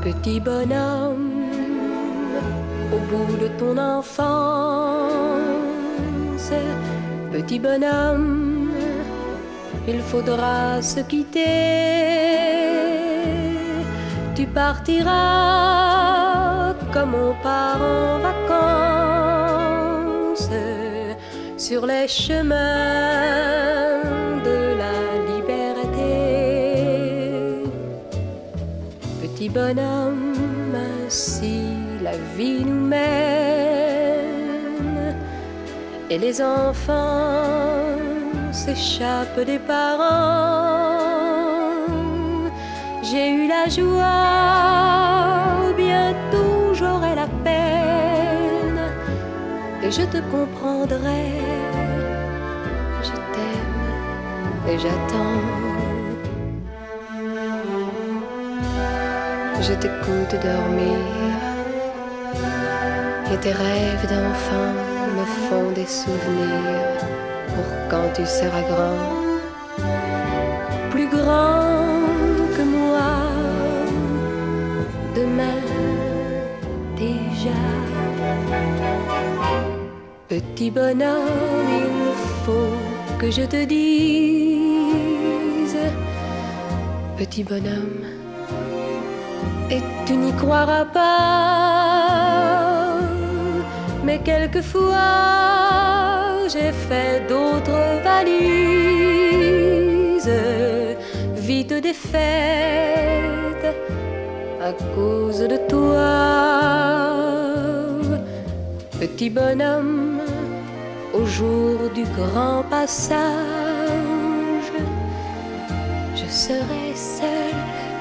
Petit bonhomme, au bout de ton enfance, petit bonhomme, il faudra se quitter. Tu partiras comme on part en vacances sur les chemins de la liberté. Petit bonhomme, ainsi la vie nous mène et les enfants s'échappent des parents. J'ai eu la joie, bientôt j'aurai la peine et je te comprendrai. Je t'aime et j'attends. Je t'écoute dormir et tes rêves d'enfant me font des souvenirs pour quand tu seras grand, plus grand que moi. Demain déjà, petit bonhomme, il faut que je te dise, petit bonhomme, et tu n'y croiras pas, mais quelquefois j'ai fait d'autres valises, vite défaites à cause de toi. Petit bonhomme, au jour du grand passage, je serai seule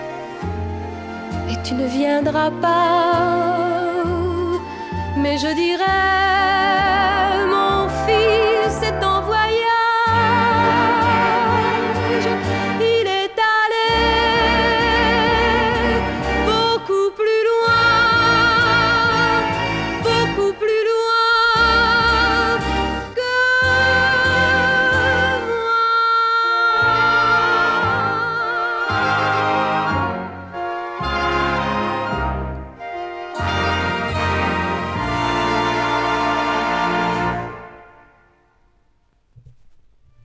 et tu ne viendras pas, mais je dirai